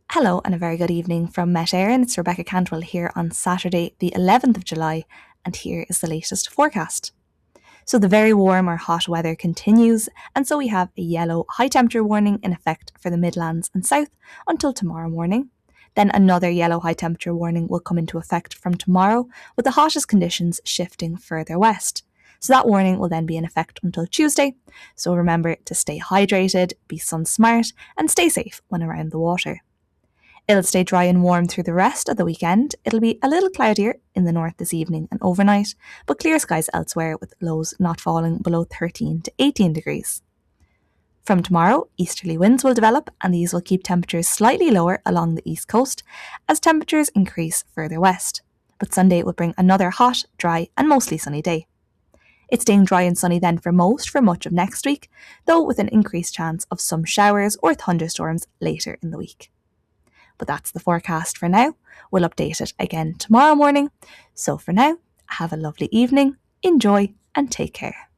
Hello and a very good evening from Met Éireann. It's Rebecca Cantwell here on Saturday, the 11th of July, and here is the latest forecast. So the very warm or hot weather continues, and so we have a yellow high temperature warning in effect for the Midlands and South until tomorrow morning. Then another yellow high temperature warning will come into effect from tomorrow, with the hottest conditions shifting further west. So that warning will then be in effect until Tuesday. So remember to stay hydrated, be sun smart, and stay safe when around the water. It'll stay dry and warm through the rest of the weekend. It'll be a little cloudier in the north this evening and overnight, but clear skies elsewhere with lows not falling below 13 to 18 degrees. From tomorrow, easterly winds will develop and these will keep temperatures slightly lower along the east coast as temperatures increase further west. But Sunday will bring another hot, dry and mostly sunny day. It's staying dry and sunny then for much of next week, though with an increased chance of some showers or thunderstorms later in the week. But that's the forecast for now. We'll update it again tomorrow morning. So for now, have a lovely evening, enjoy, and take care.